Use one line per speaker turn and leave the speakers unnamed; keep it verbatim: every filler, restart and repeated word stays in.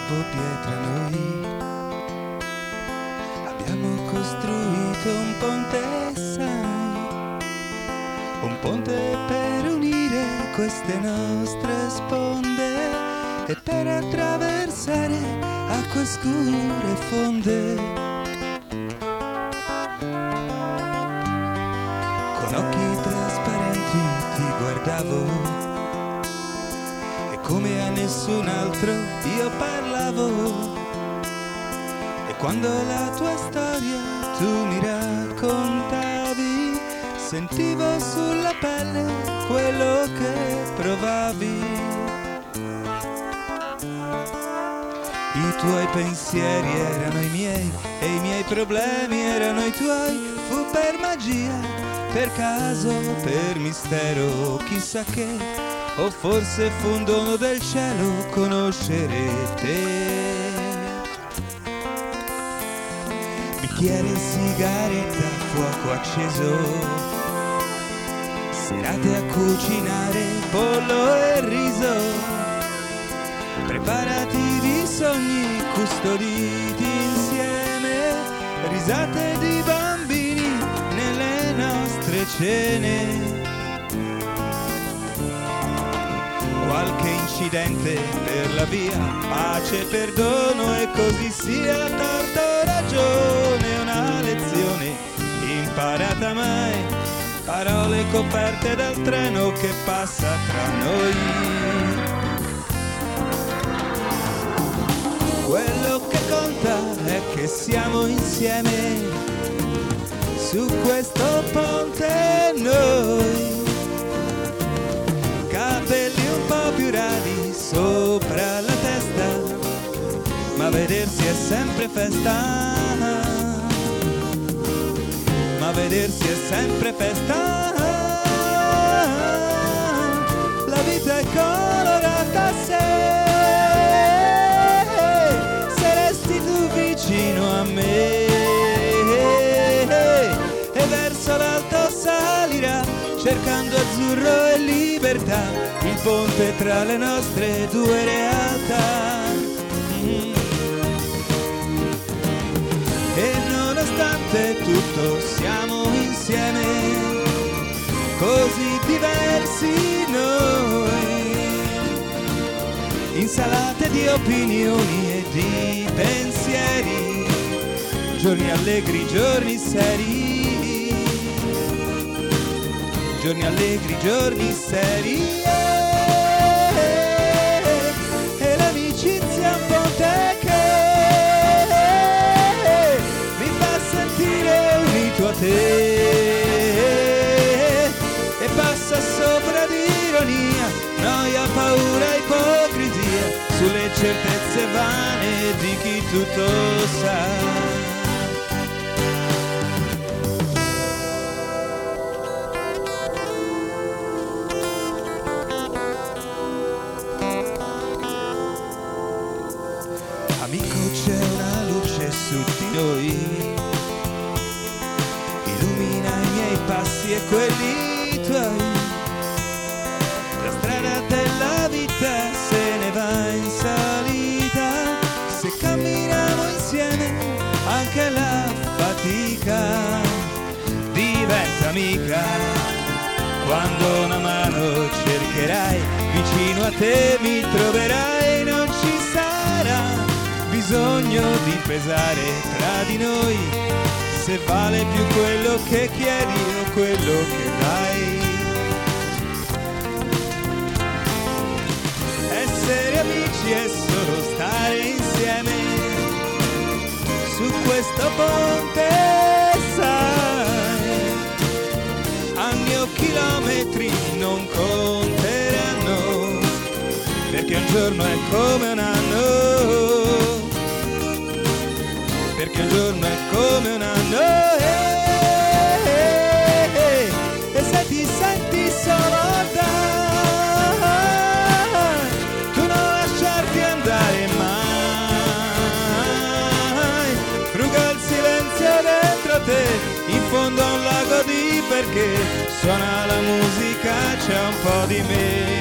capo pietra noi abbiamo costruito un ponte, sai, un ponte per unire queste nostre sponde e per attraversare acque scure e fonde. Con occhi trasparenti ti guardavo e come a nessun altro io parlavo, e quando la tua storia tu mi raccontavi sentivo sulla pelle quello che provavi. I tuoi pensieri erano i miei e i miei problemi erano i tuoi. Fu per magia, per caso, per mistero, chissà che, o forse fu un dono del cielo conoscere te. Bicchiere, sigaretta, fuoco acceso, serate a cucinare pollo e riso, preparativi sogni custoditi insieme, risate di bambini nelle nostre cene. Qualche incidente per la via, pace, perdono e così sia, torto o ragione, una lezione imparata mai, parole coperte dal treno che passa tra noi. Quello che conta è che siamo insieme su questo ponte noi, capelli un po' più radi sopra la testa, ma vedersi è sempre festa, ma vedersi è sempre festa, la vita è colorata se vicino a me, e verso l'alto salirà cercando azzurro e libertà, il ponte tra le nostre due realtà. Mm. E nonostante tutto siamo insieme, così diversi noi, insalate di opinioni e di pensieri, giorni allegri, giorni seri, giorni allegri, giorni seri, e l'amicizia è un ponte che mi fa sentire unito a te, e passa sopra di ironia, noia, paura, ipocrisia, sulle certezze vane di chi tutto sa. Amico, c'è una luce su di noi, illumina i miei passi e quelli tuoi, la strada della vita se ne va in salita, se camminiamo insieme anche la fatica diventa amica, quando una mano cercherai, vicino a te mi troverai, non ci sarà bisogno di pesare tra di noi, se vale più quello che chiedi o quello che dai. Essere amici è solo stare insieme su questo ponte, sai, anni o chilometri non conteranno, perché un giorno è come un anno, perché un giorno è come un anno, eh, eh, eh, e se ti senti solo dai, tu non lasciarti andare mai, fruga il silenzio dentro te, in fondo a un lago di perché, suona la musica, c'è un po' di me.